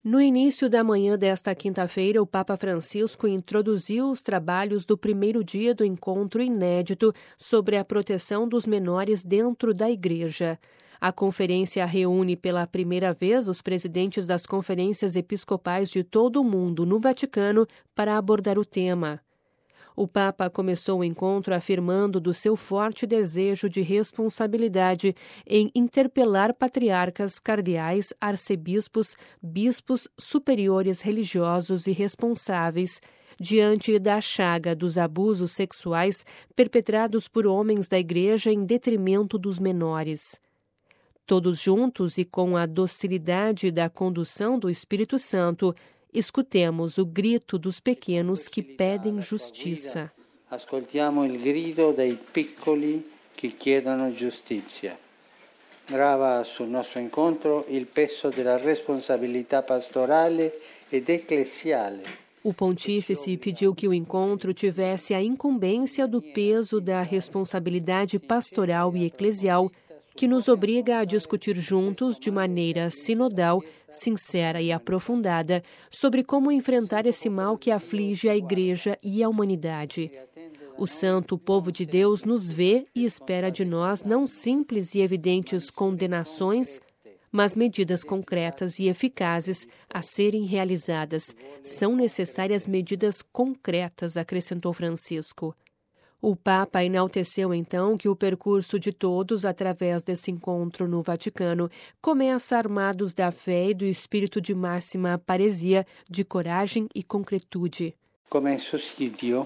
No início da manhã desta quinta-feira, o Papa Francisco introduziu os trabalhos do primeiro dia do encontro inédito sobre a proteção dos menores dentro da Igreja. A conferência reúne pela primeira vez os presidentes das conferências episcopais de todo o mundo no Vaticano para abordar o tema. O Papa começou o encontro afirmando do seu forte desejo de responsabilidade em interpelar patriarcas, cardeais, arcebispos, bispos, superiores religiosos e responsáveis diante da chaga dos abusos sexuais perpetrados por homens da Igreja em detrimento dos menores. Todos juntos e com a docilidade da condução do Espírito Santo, escutemos o grito dos pequenos que pedem justiça. Ascoltiamo il grido dei piccoli che chiedono giustizia. Grava sul nostro incontro il peso della responsabilità pastorale ed ecclesiale. O pontífice pediu que o encontro tivesse a incumbência do peso da responsabilidade pastoral e eclesial, que nos obriga a discutir juntos, de maneira sinodal, sincera e aprofundada, sobre como enfrentar esse mal que aflige a Igreja e a humanidade. O santo povo de Deus nos vê e espera de nós não simples e evidentes condenações, mas medidas concretas e eficazes a serem realizadas. São necessárias medidas concretas, acrescentou Francisco. O Papa enalteceu então que o percurso de todos através desse encontro no Vaticano começa armados da fé e do espírito de máxima paresia, de coragem e concretude. Come sussidio,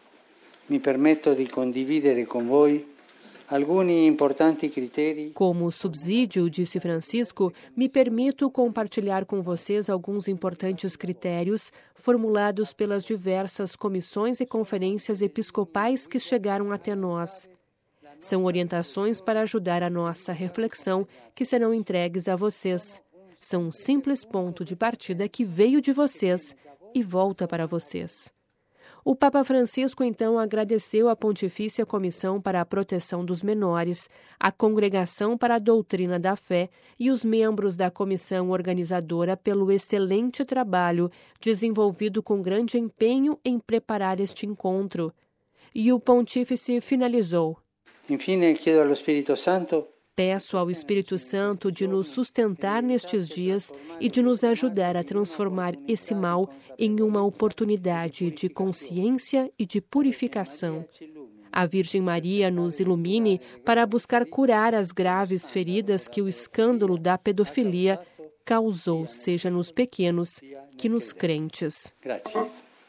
mi permetto di condividere con voi alcuni importanti criteri. Como subsídio, disse Francisco, me permito compartilhar com vocês alguns importantes critérios formulados pelas diversas comissões e conferências episcopais que chegaram até nós. São orientações para ajudar a nossa reflexão que serão entregues a vocês. São um simples ponto de partida que veio de vocês e volta para vocês. O Papa Francisco, então, agradeceu à Pontifícia Comissão para a Proteção dos Menores, a Congregação para a Doutrina da Fé e os membros da comissão organizadora pelo excelente trabalho desenvolvido com grande empenho em preparar este encontro. E o Pontífice finalizou. Infine, chiedo allo Spirito Santo. Peço ao Espírito Santo de nos sustentar nestes dias e de nos ajudar a transformar esse mal em uma oportunidade de consciência e de purificação. A Virgem Maria nos ilumine para buscar curar as graves feridas que o escândalo da pedofilia causou, seja nos pequenos que nos crentes. Grazie.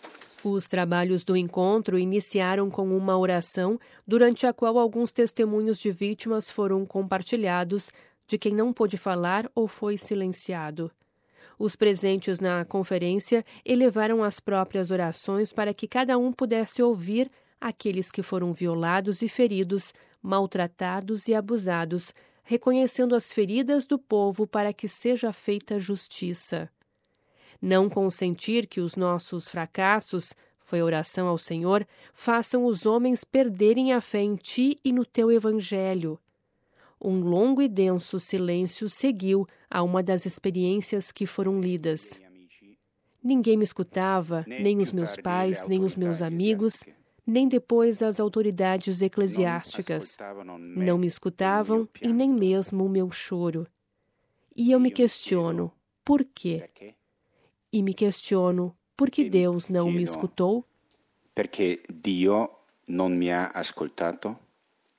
Os trabalhos do encontro iniciaram com uma oração, durante a qual alguns testemunhos de vítimas foram compartilhados, de quem não pôde falar ou foi silenciado. Os presentes na conferência elevaram as próprias orações para que cada um pudesse ouvir aqueles que foram violados e feridos, maltratados e abusados, reconhecendo as feridas do povo para que seja feita justiça. Não consentir que os nossos fracassos, foi a oração ao Senhor, façam os homens perderem a fé em Ti e no Teu Evangelho. Um longo e denso silêncio seguiu a uma das experiências que foram lidas. Ninguém me escutava, nem os meus pais, nem os meus amigos, nem depois as autoridades eclesiásticas. Não me escutavam e nem mesmo o meu choro. E eu me questiono, por quê? E me questiono, por que Deus não me escutou? Perché Dio non mi ha ascoltato?